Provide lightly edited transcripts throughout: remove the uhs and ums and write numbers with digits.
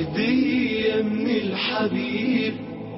هدية من الحبيب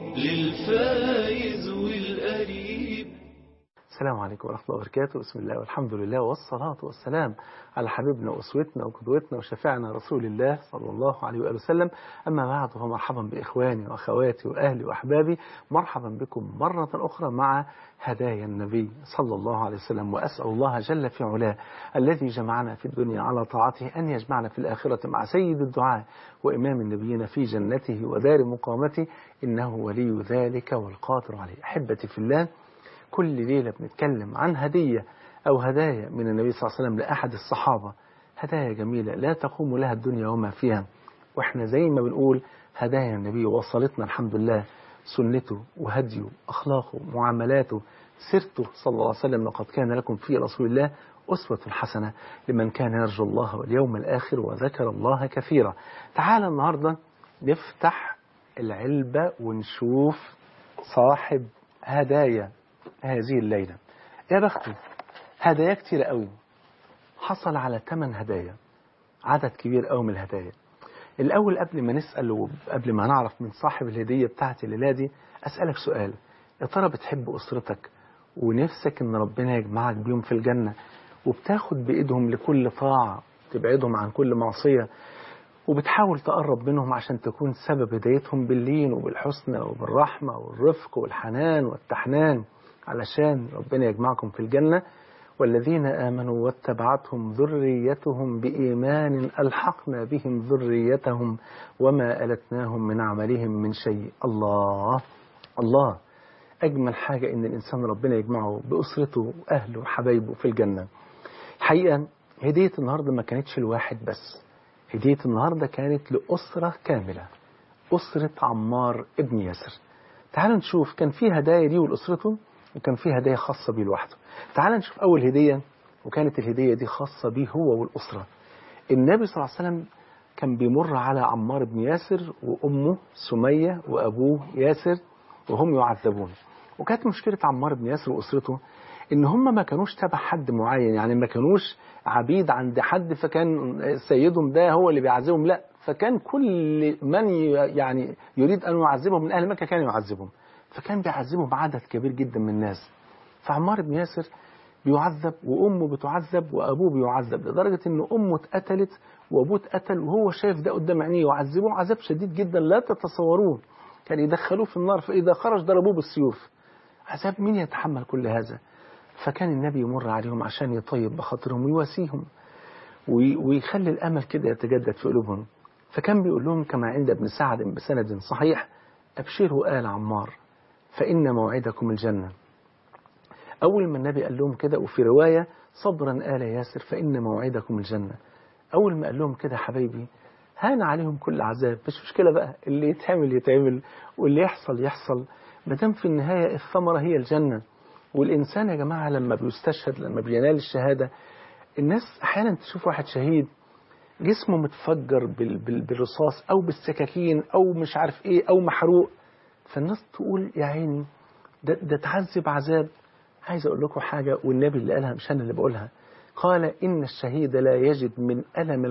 للفايز والقريب. السلام عليكم ورحمة الله وبركاته. بسم الله والحمد لله والصلاة والسلام على حبيبنا وأسوتنا وقدوتنا وشفيعنا رسول الله صلى الله عليه وآله وسلم. أما بعد، فمرحبا بإخواني وأخواتي وأهلي وأحبابي، مرحبا بكم مرة أخرى مع هدايا النبي صلى الله عليه وسلم. وأسأل الله جل في علاه الذي جمعنا في الدنيا على طاعته أن يجمعنا في الآخرة مع سيد الدعاء وإمام النبيين في جنته ودار مقامته، إنه ولي ذلك والقادر عليه. أحبتي في الله، كل ليلة بنتكلم عن هدية أو هدايا من النبي صلى الله عليه وسلم لأحد الصحابة، هدايا جميلة لا تقوم لها الدنيا وما فيها. وإحنا زي ما بنقول هدايا النبي وصلتنا الحمد لله سنته وهديه أخلاقه معاملاته سيرته صلى الله عليه وسلم. لقد كان لكم في رسول الله أسوة حسنة لمن كان يرجو الله واليوم الآخر وذكر الله كثيرا. تعال النهاردة نفتح العلبة ونشوف صاحب هدايا هذه الليلة. يا بختي، هدايا كتير قوي، حصل على 8 هدايا، عدد كبير قوي من الهدايا. الأول قبل ما نسأل وقبل ما نعرف من صاحب الهدية بتاعت الليلة دي، أسألك سؤال: يا ترى بتحب أسرتك ونفسك إن ربنا يجمعك بيهم في الجنة، وبتاخد بإيدهم لكل طاعة تبعدهم عن كل معصية، وبتحاول تقرب منهم عشان تكون سبب هدايتهم باللين وبالحسنى وبالرحمة والرفق والحنان والتحنان علشان ربنا يجمعكم في الجنة؟ والذين آمنوا واتبعتهم ذريتهم بإيمان ألحقنا بهم ذريتهم وما ألتناهم من عملهم من شيء. الله الله، أجمل حاجة إن الإنسان ربنا يجمعه بأسرته وأهله وحبايبه في الجنة. الحقيقة هدية النهاردة ما كانتش لواحد بس، هدية النهاردة كانت لأسرة كاملة، أسرة عمار ابن ياسر. تعالوا نشوف، كان في هدايا دي ولأسرته وكان في هدايا خاصة بيه لوحده. تعالوا نشوف أول هدية، وكانت الهدية دي خاصة بيه هو والأسرة. النبي صلى الله عليه وسلم كان بيمر على عمار بن ياسر وأمه سمية وأبوه ياسر وهم يعذبون. وكانت مشكلة عمار بن ياسر وأسرته إن هم ما كانوش تبع حد معين، يعني ما كانوش عبيد عند حد فكان سيدهم ده هو اللي بيعذبهم، لا، فكان كل من يعني يريد أن يعذبهم من أهل مكة كان يعذبهم، فكان بيعذبهم عدد كبير جدا من الناس. فعمار بن ياسر بيعذب وأمه بتعذب وأبوه بيعذب، لدرجة إن أمه اتقتلت وأبوه اتقتل وهو شايف ده قدام عينيه، يعذبوه عذاب شديد جدا لا تتصوروه. كان يدخلوه في النار، فإذا خرج ضربوه بالسيوف. عذاب مين يتحمل كل هذا؟ فكان النبي يمر عليهم عشان يطيب بخاطرهم ويواسيهم ويخلي الأمل كده يتجدد في قلوبهم. فكان بيقول لهم كما عند ابن سعد بسند صحيح: أبشروا آل عمار فإن موعدكم الجنة. أول ما النبي قال لهم كده، وفي رواية: صبرا آل ياسر فإن موعدكم الجنة. أول ما قال لهم كده حبايبي هان عليهم كل عذاب، مش مشكلة بقى، اللي يتعمل يتعمل واللي يحصل يحصل، مادام في النهاية الثمرة هي الجنة. والإنسان يا جماعة لما بيستشهد، لما بينال الشهادة، الناس أحيانا تشوف واحد شهيد جسمه متفجر بالرصاص أو بالسكاكين أو مش عارف إيه أو محروق، فالناس تقول يا عيني ده تعذب عذاب. عايز أقول لكم حاجة، والنبي اللي قالها مش أنا اللي بقولها، قال: إن الشهيد لا يجد من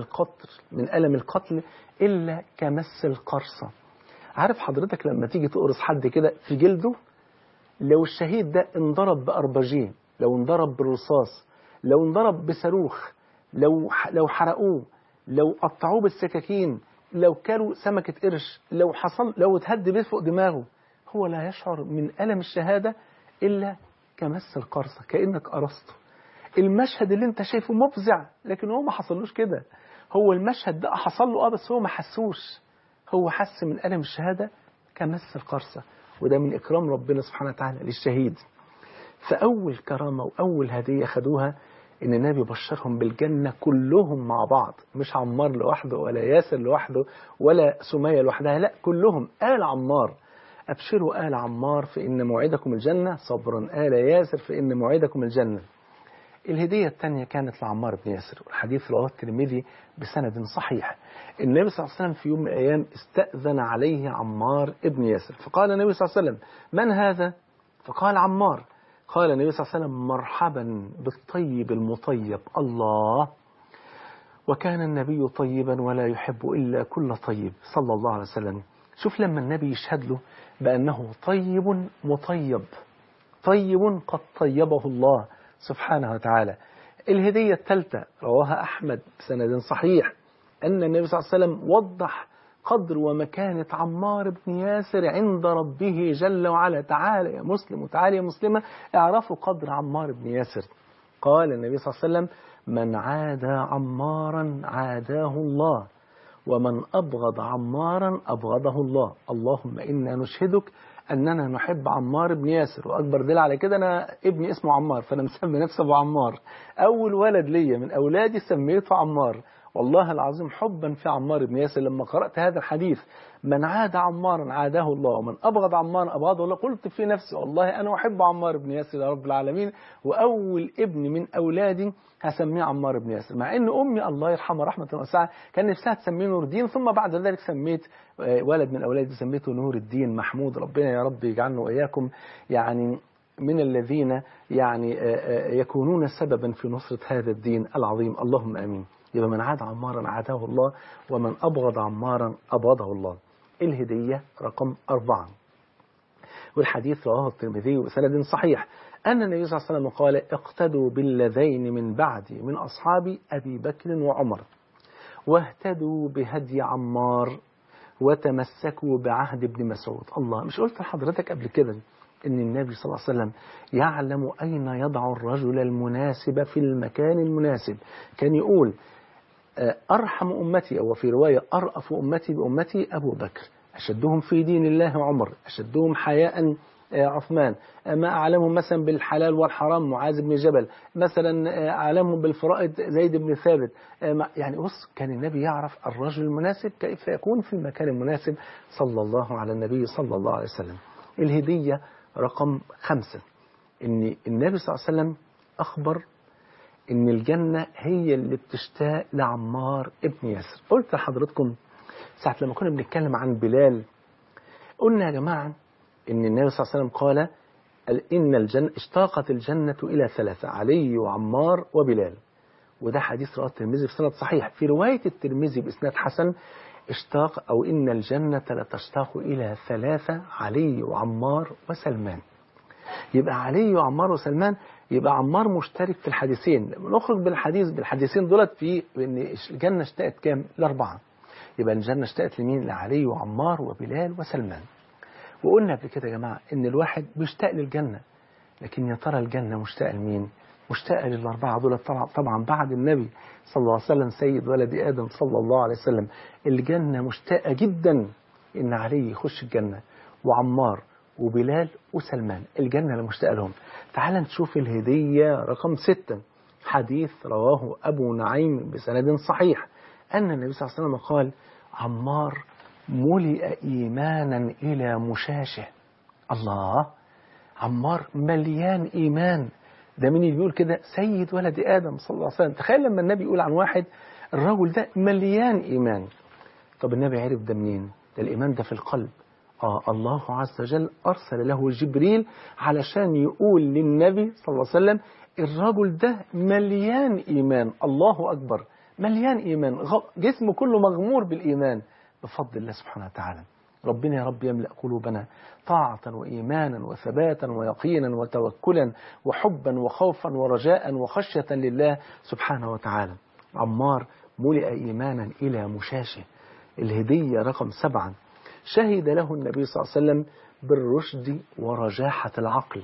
ألم القتل إلا كمس القرصة. عارف حضرتك لما تيجي تقرص حد كده في جلده، لو الشهيد ده انضرب بأربجين، لو انضرب بالرصاص، لو انضرب بصاروخ، لو حرقوه، لو قطعوه بالسكاكين، لو كلوا سمكة قرش، لو اتهد بيه فوق دماغه، هو لا يشعر من ألم الشهادة إلا كمس القرصة، كأنك قرصته. المشهد اللي انت شايفه مفزع، لكن هو ما حصلوش كده. هو المشهد ده حصل له بس هو ما حسوش، هو حس من ألم الشهادة كمس القرصة. وده من إكرام ربنا سبحانه وتعالى للشهيد. فأول كرامة وأول هدية خدوها إن النبي بشرهم بالجنة كلهم مع بعض، مش عمار لوحده ولا ياسر لوحده ولا سمية لوحدها، لا، كلهم آل عمار. أبشروا آل عمار فإن موعدكم الجنة، صبرا آل ياسر فإن موعدكم الجنة. الهدية الثانية كانت لعمار بن ياسر، والحديث رواه الترمذي بسند صحيح. النبي صلى الله عليه وسلم في يوم من الأيام استأذن عليه عمار بن ياسر، فقال النبي صلى الله عليه وسلم: من هذا؟ فقال: عمار. قال النبي صلى الله عليه وسلم: مرحبا بالطيب المطيب. الله. وكان النبي طيبا ولا يحب إلا كل طيب صلى الله عليه وسلم. شوف لما النبي يشهد له بأنه طيب مطيب، طيب قد طيبه الله سبحانه وتعالى. الهدية الثالثة رواها أحمد بسند صحيح أن النبي صلى الله عليه وسلم وضح قدر ومكانة عمار بن ياسر عند ربه جل وعلا. تعالى يا مسلم وتعالى يا مسلمة اعرفوا قدر عمار بن ياسر. قال النبي صلى الله عليه وسلم: من عادى عمارا عاداه الله، ومن أبغض عمارا أبغضه الله. اللهم إنا نشهدك أننا نحب عمار بن ياسر، وأكبر دليل على كده أنا ابني اسمه عمار، فأنا مسمي نفسي أبو عمار. أول ولد ليا من أولادي سميته عمار، والله العظيم حبا في عمار بن ياسر. لما قرأت هذا الحديث من عاد عمارا عاداه الله ومن أبغض عمارا أبغضه الله، قلت في نفسي والله أنا أحب عمار بن ياسر يا رب العالمين، وأول ابن من أولادي هسميه عمار بن ياسر. مع ان امي الله يرحمها رحمه واسعه كان نفسها تسميه نور الدين، ثم بعد ذلك سميت ولد من اولادي سميته نور الدين محمود. ربنا يا رب يجعلنا واياكم يعني من الذين يعني يكونون سببا في نصرة هذا الدين العظيم، اللهم امين. يبقى من عاد عمارا عاداه الله ومن ابغض عمارا ابغضه الله. الهدية رقم 4، والحديث رواه الترمذي بسند صحيح أن النبي صلى الله عليه وسلم قال: اقتدوا بالذين من بعدي من أصحابي أبي بكر وعمر، واهتدوا بهدي عمار، وتمسكوا بعهد ابن مسعود. الله، مش قلت لحضرتك قبل كده إن النبي صلى الله عليه وسلم يعلم أين يضع الرجل المناسب في المكان المناسب؟ كان يقول: أرحم أمتي، أو في رواية أرأف أمتي بأمتي أبو بكر، أشدهم في دين الله عمر، أشدهم حياء عثمان، ما أعلمهم مثلا بالحلال والحرام معاذ بن جبل، مثلا أعلمهم بالفرائض زيد بن ثابت. يعني بص، كان النبي يعرف الرجل المناسب كيف يكون في المكان المناسب صلى الله على النبي صلى الله عليه وسلم. الهدية رقم 5، إن النبي صلى الله عليه وسلم أخبر إن الجنة هي اللي بتشتاق لعمار ابن ياسر. قلت لحضرتكم ساعة لما كنا بنتكلم عن بلال، قلنا يا جماعة إن النبي صلى الله عليه وسلم قال: إن الجنة اشتاقت الجنة إلى 3، علي وعمار وبلال. وده حديث رواه الترمذي بسند صحيح. في رواية الترمذي بإسناد حسن: اشتاق أو إن الجنة لتشتاق إلى 3، علي وعمار وسلمان. يبقى علي وعمار وسلمان، يبقى عمار مشترك في الحديثين. نخرج بالحديثين دولت في إن الجنة اشتاقت كام؟ ل4. يبقى الجنة اشتاقت لمين؟ لعلي وعمار وبلال وسلمان. وقلنا قبل كده يا جماعة إن الواحد بيشتاق للجنة، لكن يا ترى الجنة مشتاقة لمين؟ مشتاقة لل4 دول طبعا بعد النبي صلى الله عليه وسلم سيد ولد آدم صلى الله عليه وسلم. الجنة مشتاقة جدا إن علي يخش الجنة، وعمار وبلال وسلمان، الجنة اللي مشتاقة لهم. تعال نشوف الهدية رقم 6، حديث رواه أبو نعيم بسند صحيح أن النبي صلى الله عليه وسلم قال: عمار ملئ إيمانا إلى مشاشه. الله، عمار مليان إيمان. ده مين اللي بيقول كده؟ سيد ولد آدم صلى الله عليه وسلم. تخيل لما النبي يقول عن واحد الرجل ده مليان إيمان. طب النبي عرف ده منين؟ ده الإيمان ده في القلب. الله عز وجل أرسل له جبريل علشان يقول للنبي صلى الله عليه وسلم الرجل ده مليان إيمان. الله أكبر، مليان إيمان، جسمه كله مغمور بالإيمان بفضل الله سبحانه وتعالى. ربنا يا رب يملأ قلوبنا طاعة وإيمانا وثباتا ويقينا وتوكلا وحبا وخوفا ورجاء وخشية لله سبحانه وتعالى. عمار ملئ إيمانا إلى مشاشه. الهدية رقم 7، شهد له النبي صلى الله عليه وسلم بالرشد ورجاحة العقل.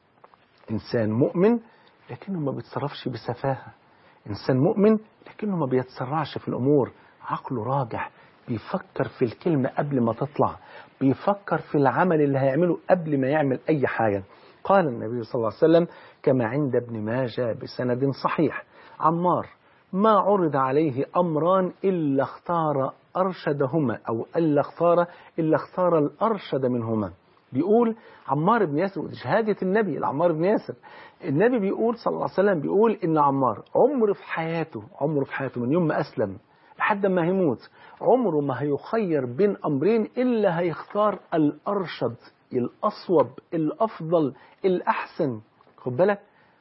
إنسان مؤمن لكنه ما بيتصرفش بسفاهة، إنسان مؤمن لكنه ما بيتسرعش في الأمور، عقله راجح، بيفكر في الكلمة قبل ما تطلع، بيفكر في العمل اللي هيعمله قبل ما يعمل أي حاجة. قال النبي صلى الله عليه وسلم كما عند ابن ماجه بسند صحيح: عمار ما عرض عليه أمران إلا اختار أرشدهما، أو إلا اختار الأرشد منهما. بيقول عمار بن ياسر، شهادة النبي لعمار بن ياسر، النبي بيقول صلى الله عليه وسلم بيقول إن عمار عمره في حياته من يوم ما أسلم لحد ما هيموت، عمره ما هيخير بين أمرين إلا هيختار الأرشد، الأصوب، الأفضل، الأحسن. خد بالك،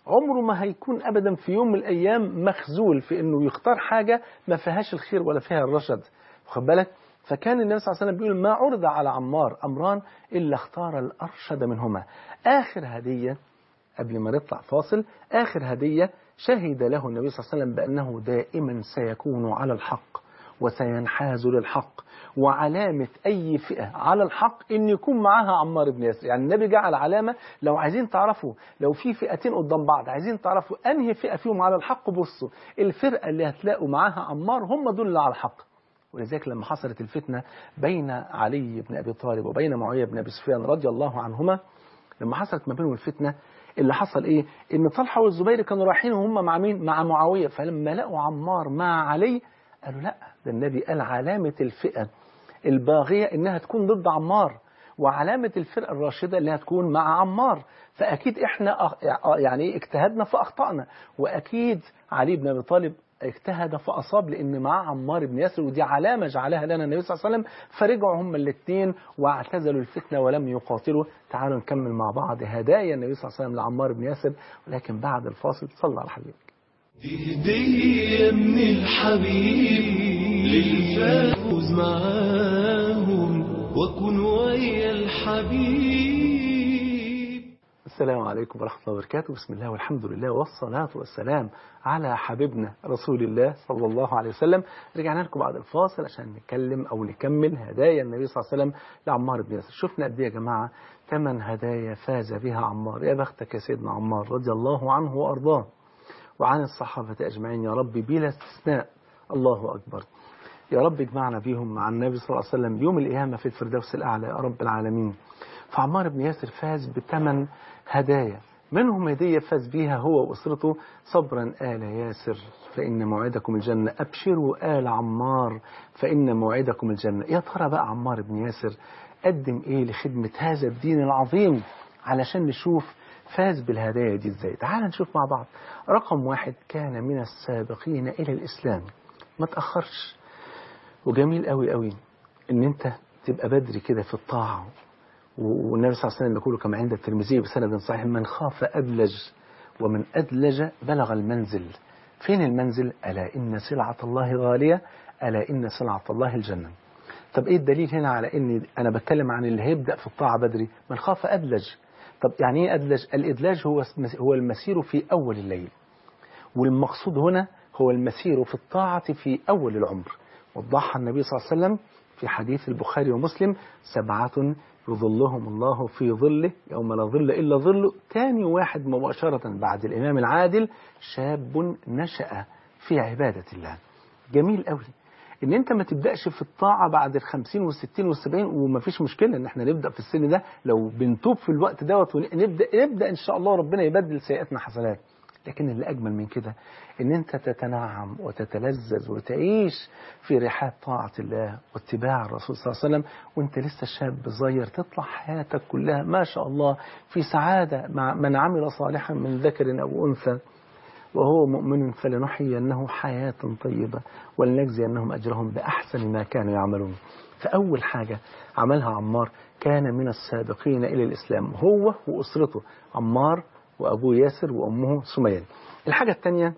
عمره ما هيكون أبدا في يوم من الأيام مخزول في أنه يختار حاجة ما فيهاش الخير ولا فيها الرشد. واخد بالك؟ فكان النبي صلى الله عليه وسلم بيقول ما عرض على عمار أمران إلا اختار الأرشد منهما. آخر هدية قبل ما نطلع فاصل، آخر هدية شهد له النبي صلى الله عليه وسلم بأنه دائما سيكون على الحق وسينحاز للحق، وعلامة أي فئة على الحق إن يكون معاها عمار بن ياسر. يعني النبي جعل علامة، لو عايزين تعرفوا لو في فئتين قدام بعض عايزين تعرفوا أنهي فئة فيهم على الحق، بصوا الفرقة اللي هتلاقوا معاها عمار هم دول اللي على الحق. ولذلك لما حصلت الفتنة بين علي بن أبي طالب وبين معاوية بن أبي سفيان رضي الله عنهما، لما حصلت ما بينهم الفتنة اللي حصل إيه؟ إن طلحة والزبير كانوا رايحين وهم مع مين؟ مع معاوية. فلما لقوا عمار مع علي قالوا لا، ده النبي قال علامة الفئة الباغية إنها تكون ضد عمار، وعلامة الفرقة الراشدة اللي هتكون مع عمار. فأكيد إحنا يعني اجتهدنا فأخطأنا، وأكيد علي بن أبي طالب اجتهد فأصاب لأن معاه عمار بن ياسر، ودي علامة جعلها لنا النبي صلى الله عليه وسلم. فرجعوا هم الاثنين واعتزلوا الفتنة ولم يقاتلوا. تعالوا نكمل مع بعض هدايا النبي صلى الله عليه وسلم لعمار بن ياسر، ولكن بعد الفاصل. صلى على حبيبك. هدية من الحبيب للفوز معاهم وكن ويا الحبيب. السلام عليكم ورحمة الله وبركاته. بسم الله والحمد لله والصلاة والسلام على حبيبنا رسول الله صلى الله عليه وسلم. رجعنا لكم بعد الفاصل عشان نتكلم أو نكمل هدايا النبي صلى الله عليه وسلم لعمار بن ياسر. شفنا قد ايه يا جماعة 8 هدايا فاز بها عمار. يا بختك يا سيدنا عمار رضي الله عنه وأرضاه وعن الصحابة أجمعين يا رب بلا استثناء. الله أكبر. يا رب اجمعنا بيهم مع النبي صلى الله عليه وسلم يوم القيامة في الفردوس الأعلى يا رب العالمين. فعمار بن ياسر فاز ب8 هدايا، منهم هدية فاز بيها هو وأسرته: صبرا آل ياسر فإن موعدكم الجنة، أبشروا آل عمار فإن موعدكم الجنة. يا ترى بقى عمار بن ياسر قدم إيه لخدمة هذا الدين العظيم علشان نشوف فاز بالهدايا دي ازاي؟ تعال نشوف مع بعض. رقم 1، كان من السابقين إلى الإسلام، ما تأخرش. وجميل قوي قوي ان انت تبقى بدري كده في الطاعة. والنبي صلى الله عليه وسلم يقول كما عند الترمذي بسند صحيح: من خاف أدلج ومن أدلج بلغ المنزل. فين المنزل؟ ألا إن سلعة الله غالية، ألا إن سلعة الله الجنة. طب ايه الدليل هنا على ان انا بتكلم عن اللي هيبدأ في الطاعة بدري؟ من خاف أدلج. طب يعني ايه أدلج؟ الإدلاج هو المسير في أول الليل، والمقصود هنا هو المسير في الطاعة في أول العمر. وضحها النبي صلى الله عليه وسلم في حديث البخاري ومسلم: 7 يظلهم الله في ظله يوم لا ظل إلا ظله. تاني واحد مباشرة بعد الإمام العادل: شاب نشأ في عبادة الله. جميل قوي ان انت ما تبدأش في الطاعة بعد 50 و60 و70، وما فيش مشكلة ان احنا نبدأ في السن ده لو بنتوب في الوقت دوت، ونبدأ ان شاء الله ربنا يبدل سيئاتنا حسنات. لكن اللي أجمل من كده إن أنت تتنعم وتتلذذ وتعيش في رحاب طاعة الله واتباع الرسول صلى الله عليه وسلم وأنت لسه شاب صغير، تطلع حياتك كلها ما شاء الله في سعادة مع من عمل صالحا من ذكر أو أنثى وهو مؤمن فلنحيينه حياة طيبة ولنجزينهم أجرهم بأحسن ما كانوا يعملون. فأول حاجة عملها عمار كان من السابقين إلى الإسلام، هو وأسرته، عمار وأبوه ياسر وأمه سمية. الحاجة الثانية،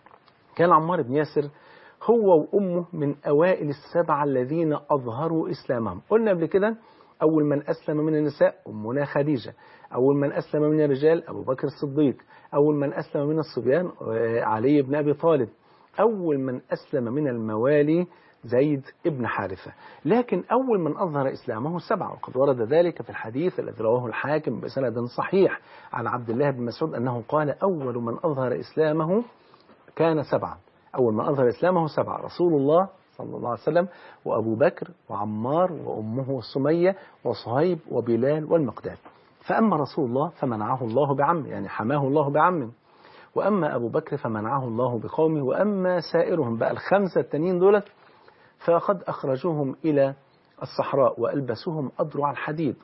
كان عمار بن ياسر هو وأمه من أوائل ال7 الذين أظهروا إسلامهم. قلنا قبل كده أول من أسلم من النساء أمنا خديجة، أول من أسلم من الرجال أبو بكر الصديق، أول من أسلم من الصبيان علي بن أبي طالب، أول من أسلم من الموالي زيد ابن حارثة. لكن أول من أظهر إسلامه 7، وقد ورد ذلك في الحديث الذي رواه الحاكم بسند صحيح عن عبد الله بن مسعود أنه قال: أول من أظهر إسلامه كان 7. أول من أظهر إسلامه 7: رسول الله صلى الله عليه وسلم وأبو بكر وعمار وأمه سمية وصهيب وبلال والمقداد. فأما رسول الله فمنعه الله بعمه، يعني حماه الله بعمه، وأما أبو بكر فمنعه الله بقومه، وأما سائرهم بقى ال5 التانيين دولت فقد أخرجوهم إلى الصحراء وألبسوهم أضرع الحديد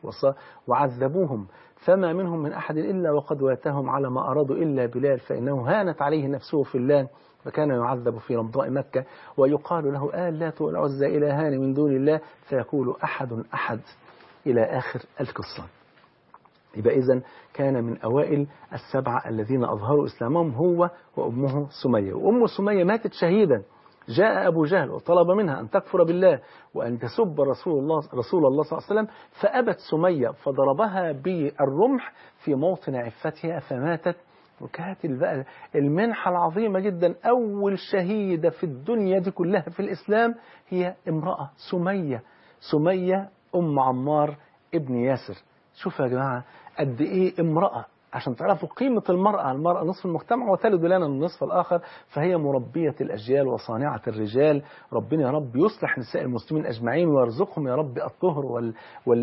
وعذبوهم، فما منهم من أحد إلا وقد واتهم على ما أرادوا إلا بلال، فإنه هانت عليه نفسه في الله فكان يعذب في رمضاء مكة، ويقال له: آلات والعزى إلهان من دون الله، فيقول: أحد أحد، إلى آخر القصة. يبقى إذن كان من أوائل السبعة الذين أظهروا إسلامهم هو وأمه سمية. وأم سمية ماتت شهيدا. جاء أبو جهل وطلب منها أن تكفر بالله وأن تسب رسول الله صلى الله عليه وسلم، فأبت سمية، فضربها بالرمح في موطن عفتها فماتت. وكانت بقى المنحة العظيمة جدا، أول شهيدة في الدنيا دي كلها في الإسلام هي امرأة سمية أم عمار ابن ياسر. شوفوا يا جماعة قد إيه امرأة، عشان تعرفوا قيمة المرأة نصف المجتمع وتلد لنا النصف الآخر، فهي مربية الأجيال وصانعة الرجال. ربنا يا رب يصلح نساء المسلمين أجمعين ويرزقهم يا رب الطهر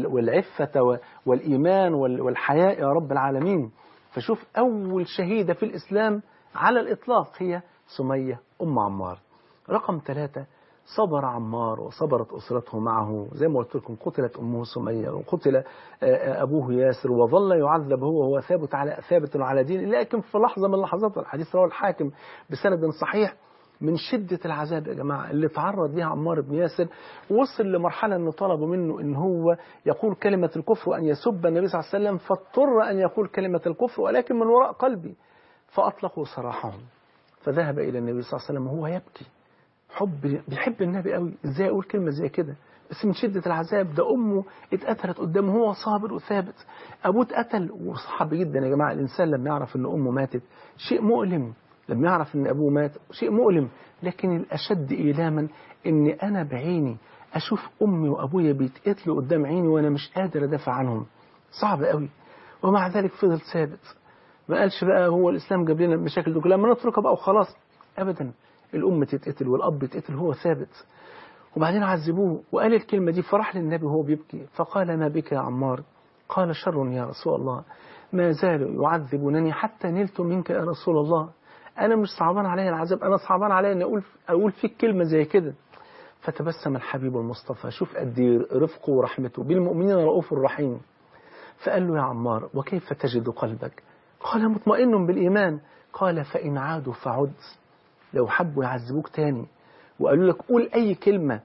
والعفة والإيمان والحياء يا رب العالمين. فشوف أول شهيدة في الإسلام على الإطلاق هي سمية أم عمار. رقم 3، صبر عمار وصبرت أسرته معه. زي ما قلت لكم قتلت أمه سمية وقتل أبوه ياسر، وظل يعذب وهو ثابت على دينه. لكن في لحظة من اللحظات، الحديث رواه الحاكم بسند صحيح، من شدة العذاب يا جماعة اللي تعرض لها عمار بن ياسر، وصل لمرحلة أنه طلبوا منه أن هو يقول كلمة الكفر وأن يسب النبي صلى الله عليه وسلم، فاضطر أن يقول كلمة الكفر ولكن من وراء قلبي، فأطلقوا سراحهم. فذهب إلى النبي صلى الله عليه وسلم وهو يبكي، بيحب النبي قوي، ازاي اقول كلمة زي كده؟ بس من شدة العذاب، ده امه اتقتلت قدامه، هو صابر وثابت، ابوه اتقتل. وصعب جدا يا جماعة الانسان لما يعرف ان امه ماتت، شيء مؤلم، لما يعرف ان ابوه مات شيء مؤلم. لكن الاشد ايلاما ان انا بعيني اشوف امي وابويا بيتقتلوا قدام عيني وانا مش قادر ادافع عنهم، صعب قوي. ومع ذلك فضل ثابت، ما قالش بقى هو الاسلام جاب لنا المشاكل دي كلها ما نتركها بقى وخلاص، ابدا. الأم تتقتل والأب يتقتل هو ثابت. وبعدين عذبوه وقال الكلمة دي، فرح للنبي وهو بيبكي فقال: ما بك يا عمار؟ قال: شر يا رسول الله، ما زالوا يعذبونني حتى نلت منك يا رسول الله. أنا مش صعبان علي العذاب، أنا صعبان علي أن أقول فيك كلمة زي كده. فتبسم الحبيب المصطفى، شوف قد رفقه ورحمته بالمؤمنين رؤوف رحيم. فقال له: يا عمار وكيف تجد قلبك؟ قال: مطمئن بالإيمان. قال: فإن عادوا فعد. لو حبوا يعذبوك تاني وقالوا لك قول أي كلمة،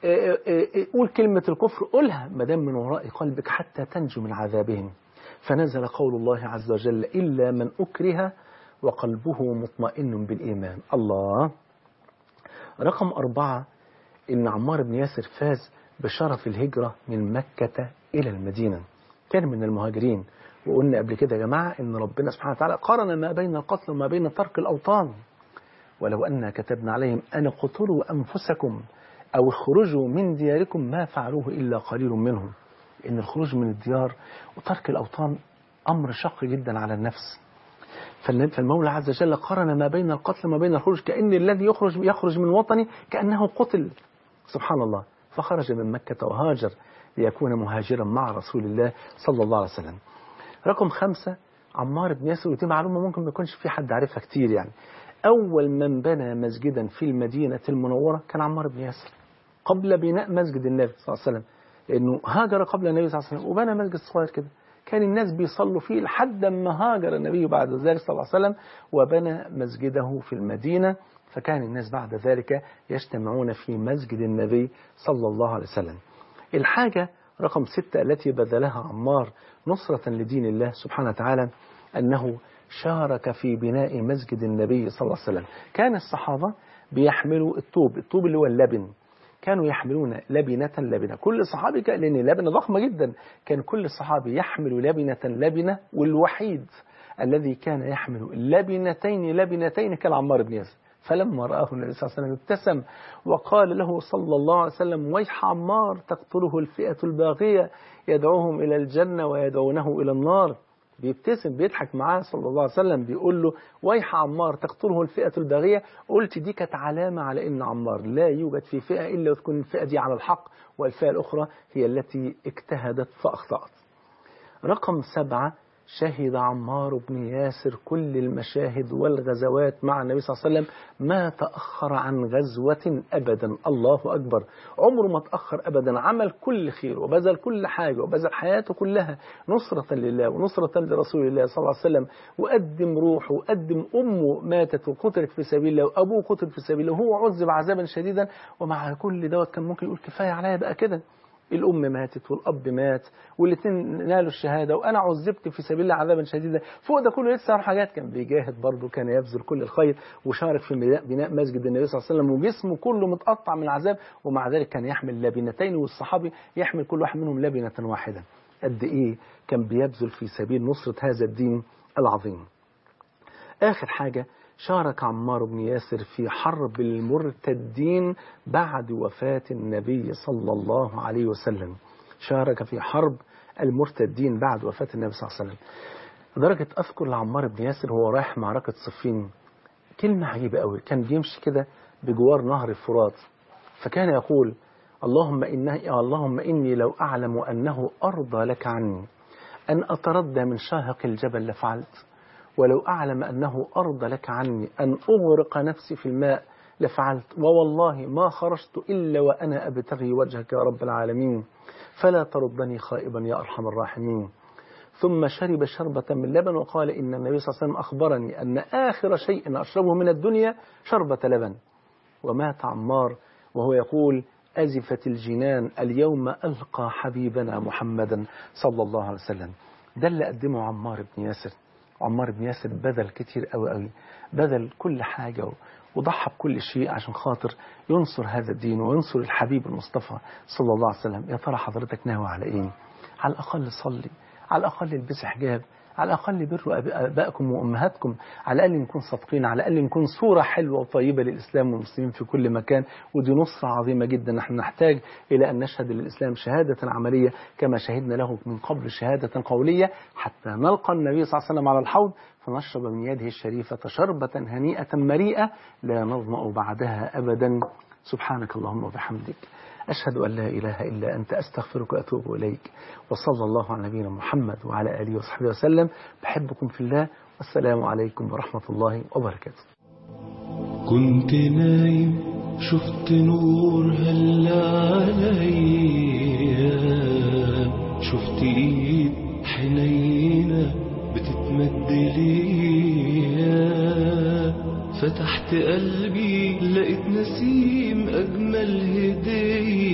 قول كلمة الكفر، قولها ما دام من وراء قلبك حتى تنجو من عذابهم. فنزل قول الله عز وجل: إلا من أكره وقلبه مطمئن بالإيمان. الله. رقم 4، إن عمار بن ياسر فاز بشرف الهجرة من مكة إلى المدينة، كان من المهاجرين. وقلنا قبل كده يا جماعة إن ربنا سبحانه وتعالى قارن ما بين القتل وما بين ترك الأوطان. ولو أننا كتبنا عليهم أن اقتلوا أنفسكم أو اخرجوا من دياركم ما فعلوه إلا قليل منهم. إن الخروج من الديار وترك الأوطان أمر شق جدا على النفس. فالمولى عز وجل قارن ما بين القتل وما بين الخروج، كأن الذي يخرج من وطنه كأنه قتل. سبحان الله. فخرج من مكة وهاجر ليكون مهاجرا مع رسول الله صلى الله عليه وسلم. رقم 5، عمار بن ياسر، ودي معلومة ممكن ما يكونش في حد عارفها كتير يعني. أول من بنى مسجدا في المدينة المنورة كان عمار بن ياسر، قبل بناء مسجد النبي صلى الله عليه وسلم، لأنه هاجر قبل النبي صلى الله عليه وسلم وبنى مسجد صغير كده، كان الناس بيصلوا فيه لحد ما هاجر النبي بعد ذلك صلى الله عليه وسلم وبنى مسجده في المدينة. فكان الناس بعد ذلك يجتمعون في مسجد النبي صلى الله عليه وسلم. الحاجة رقم 6 التي بذلها عمار نصرة لدين الله سبحانه وتعالى أنه شارك في بناء مسجد النبي صلى الله عليه وسلم. كان الصحابة بيحملوا الطوب اللي هو اللبن، كانوا يحملون لبنة، كل صحابي لأن لبنة ضخمة جدا، كان كل صحابي يحمل لبنة، والوحيد الذي كان يحمل لبنتين كان عمار بن ياسر. فلما رآه النبي صلى الله عليه وسلم ابتسم وقال له صلى الله عليه وسلم: ويح عمار تقتله الفئة الباغية يدعوهم إلى الجنة ويدعونه إلى النار. بيبتسم بيضحك معاه صلى الله عليه وسلم، بيقول له: ويح عمار تقتله الفئة الباغية. قلت دي كانت علامة على إن عمار لا يوجد في فئة إلا وتكون الفئة دي على الحق، والفئة الأخرى هي التي اجتهدت فأخطأت. رقم 7، شهد عمار بن ياسر كل المشاهد والغزوات مع النبي صلى الله عليه وسلم، ما تأخر عن غزوة أبدا. الله أكبر، عمره ما تأخر أبدا، عمل كل خير وبذل كل حاجة وبذل حياته كلها نصرة لله ونصرة لرسول الله صلى الله عليه وسلم، وقدم روحه وقدم أمه ماتت وقتلت في سبيل الله وأبوه قتل في سبيل الله وهو عذب عذابا شديدا. ومع كل دوت كان ممكن يقول كفاية عليا بقى كده، الأم ماتت والأب مات والاثنين نالوا الشهادة، وأنا عذبت في سبيل الله عذابا شديدا. فوق ده كله لسه حاجات، كان بيجاهد برضه، كان يبذل كل الخير، وشارك في بناء مسجد النبي صلى الله عليه وسلم، وجسمه كله متقطع من العذاب، ومع ذلك كان يحمل لبنتين، والصحابي يحمل كل واحد منهم لبنة واحدة. قد إيه كان بيبذل في سبيل نصرة هذا الدين العظيم. آخر حاجة، شارك عمار بن ياسر في حرب المرتدين بعد وفاة النبي صلى الله عليه وسلم. شارك في حرب المرتدين بعد وفاة النبي صلى الله عليه وسلم. لدرجة أذكر لعمار بن ياسر وهو رايح معركة صفين كلمة عجيبة قوي. كان بيمشي كده بجوار نهر الفرات، فكان يقول: اللهم إني لو أعلم أنه أرضى لك عني أن أتردى من شاهق الجبل لفعلت، ولو أعلم أنه أرضى لك عني أن أغرق نفسي في الماء لفعلت، ووالله ما خرجت إلا وأنا أبتغي وجهك يا رب العالمين، فلا تردني خائبا يا أرحم الراحمين. ثم شرب شربة من لبن وقال: إن النبي صلى الله عليه وسلم أخبرني أن آخر شيء أشربه من الدنيا شربة لبن. ومات عمار وهو يقول: أزفت الجنان اليوم ألقى حبيبنا محمدا صلى الله عليه وسلم. ده اللي قدمه عمار بن ياسر. عمار بن ياسر بذل كتير قوي، بذل كل حاجة وضحى بكل شيء عشان خاطر ينصر هذا الدين وينصر الحبيب المصطفى صلى الله عليه وسلم. يا ترى حضرتك ناوي على ايه؟ على الأقل صلي، على الأقل البسي حجاب، على الأقل بروا آبائكم وأمهاتكم، على الأقل نكون صادقين، على الأقل نكون صورة حلوة وطيبة للإسلام والمسلمين في كل مكان. ودي نصرة عظيمة جدا. نحن نحتاج إلى أن نشهد للإسلام شهادة عملية كما شهدنا له من قبل شهادة قولية، حتى نلقى النبي صلى الله عليه وسلم على الحوض فنشرب من يده الشريفة شربة هنيئة مريئة لا نظمأ بعدها أبدا. سبحانك اللهم وبحمدك، أشهد أن لا إله إلا أنت، أستغفرك وأتوب إليك. وصلى الله على نبينا محمد وعلى آله وصحبه وسلم. بحبكم في الله، والسلام عليكم ورحمة الله وبركاته. كنت نايم شفت نور هلا عليا، شفت ايد حنينة بتتمد ليا، فتحت قلبي لقيت نسيم أجمل هدية